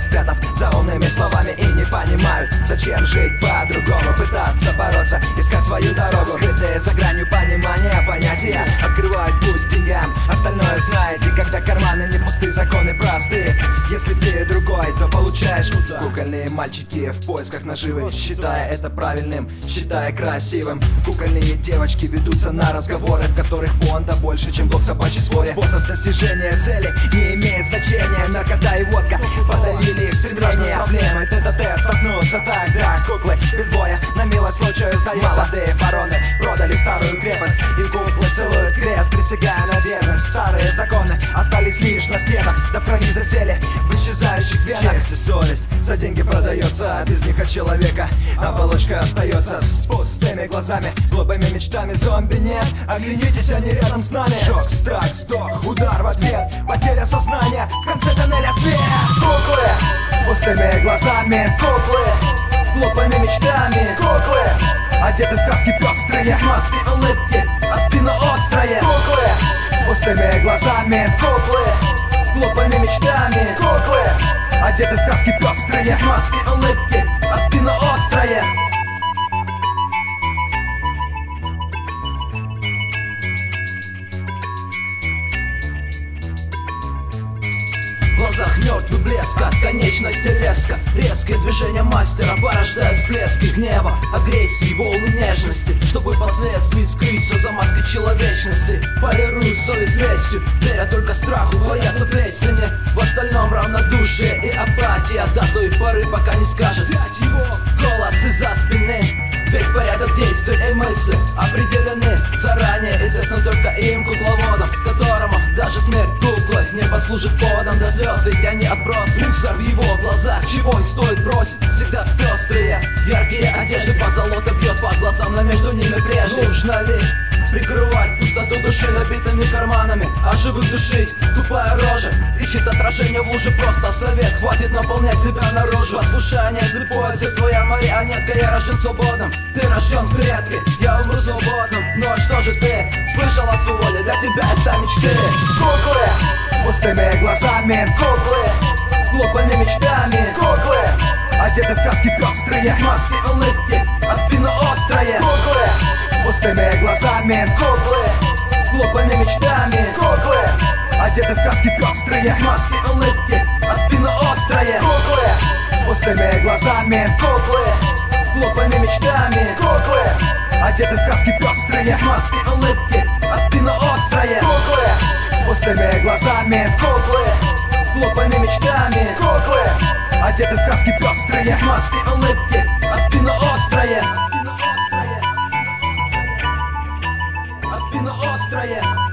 спрятав за умными словами и не понимают, зачем жить по-другому, пытаться бороться, искать свою дорогу. Скрытые за гранью понимания понятия открывают путь к деньгам, остальное знаете, когда карманы не пусты, законы просты. Если ты другой, то получаешь кукольные мальчики в поисках наживы, считая это правильным, считая красивым. Кукольные девочки ведутся на разговоры, в которых фонда больше, чем блок собачьей своре. Способ достижения цели не имеет значения, наркота и водка подавили их стремление. Проблемы тет-а-тет столкнутся тогда куклы без боя на милость случаю сдаются. Молодые вороны продали старую крепость, и куклы целуют крест, присягая на верность. Старые законы остались лишь на стенах, да в крови засели в исчезающих венах. Честь и совесть за деньги продается, без них от человека оболочка остается с пустыми глазами, глупыми мечтами. Зомби нет, оглянитесь, они рядом с нами. Шок, страх, вздох, удар в ответ, потеря сознания, в конце тоннеля свет. Куклы с пустыми глазами, куклы с глупыми мечтами, куклы одеты в краски пестрые, с маски улыбки, а спина острая. Куклы с пустыми глазами, куклы с глупыми мечтами, куклы одеты в краски пестрые, с маски улыбки, а спина острая. В глазах мертвый блеск, от конечности леска. Резкие движения мастера порождают всплески гнева, агрессии, волны нежности, чтобы впоследствии скрыть все за маской человечности. Полируют совесть лестью, веря только страху, боятся плесени. В остальном равнодушие и апатия до той поры, пока не скажет взять его голос из-за спины. Весь порядок действий и мысли определены заранее, известно только им, кукловодам, которому даже смерть куклы не послужит поводом до слез, ведь они отбросы. Мусор в его глазах, чего и стоит бросить, всегда пестрые, яркие одежды, позолота бьет по глазам, но между ними прежде. Нужно лишь прикрывать пустоту души набитыми карманами, а живых душить тупая рожа ищет отражение в луже. Просто совет, хватит наполнять себя наружу. Послушание слепое, ты твоя марионетка, я рожден свободным. Ты рожден в клетке, я умру свободным. Ну а что же ты слышал о свободе? Для тебя это мечты. Куклы с пустыми глазами, куклы с глупыми мечтами, куклы одеты в краски пестрые, с маски улыбки, а спина острая. Куклы с пустыми глазами, куклы с глупыми мечтами, куклы одеты в краски пестрые, с маски улыбки, а спина острая. Куклы с пустыми глазами, куклы с глупыми мечтами, куклы одеты в краски пестрые, с маски улыбки, а спина острая. Куклы с пустыми глазами, куклы с глупыми мечтами, куклы одеты в краски пестрые, с маски улыбки, а спина острая. А спина острая.